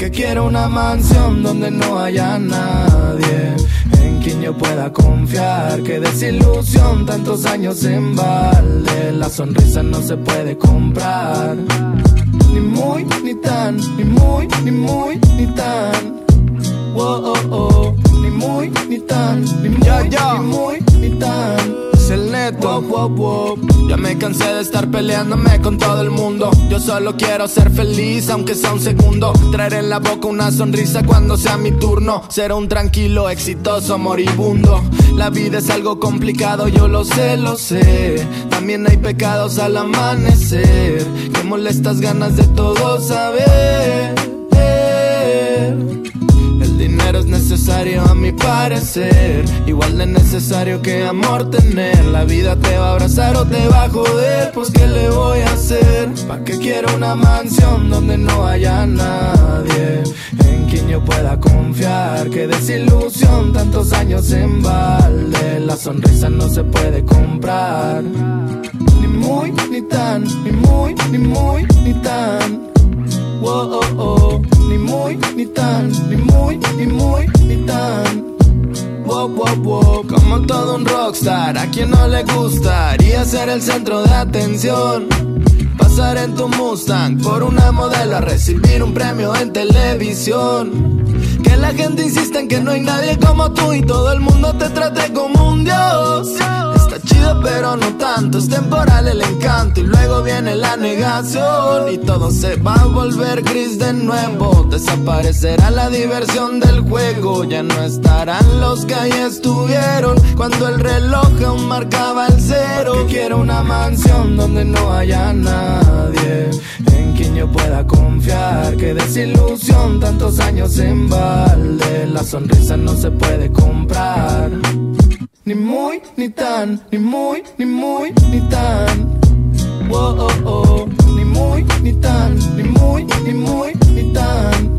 que quiero una mansión donde no haya nadie en quien yo pueda confiar. Qué desilusión, tantos años en balde. La sonrisa no se puede comprar. Ni muy, ni tan, ni muy, ni muy, ni tan. Wow, oh, oh. Ni muy, ni tan, ni muy, ni muy, ni tan. Es el Neto. Wow, wow, wow. Ya me cansé de estar peleándome con todo el mundo. Yo solo quiero ser feliz, aunque sea un segundo. Traer en la boca una sonrisa cuando sea mi turno. Ser un tranquilo, exitoso, moribundo. La vida es algo complicado, yo lo sé, lo sé. También hay pecados al amanecer. Qué molestas ganas de todo saber. El dinero es necesario a mi parecer, igual de necesario que amor tener. La vida te va a abrazar o te va a joder, pues ¿qué le voy a hacer? ¿Pa' qué quiero una mansión donde no haya nadie en quien yo pueda confiar? Qué desilusión, tantos años en balde. La sonrisa no se puede comprar. Ni muy, ni tan, ni muy, ni muy, ni tan. Wow, oh, oh. Ni muy, ni tan, ni muy, ni muy, ni tan. Wow, wow, wow. Como todo un rockstar, a quien no le gustaría ser el centro de atención. Pasar en tu Mustang por una modelo a recibir un premio en televisión. Que la gente insiste en que no hay nadie como tú y todo el mundo te trate como un dios. Está chido pero no tanto, es temporal el encanto y luego viene la negación y todo se va a volver gris de nuevo. Desaparecerá la diversión del juego, ya no estarán los que ahí estuvieron cuando el reloj aún marcaba el cero. Porque quiero una mansión donde no haya nadie en quien yo pueda confiar. Qué desilusión, tantos años en balde. La sonrisa no se puede comprar. Ni muy, ni tan, ni muy, ni muy, ni tan. Wow, oh, oh. Ni muy, ni tan, ni muy, ni muy, ni tan.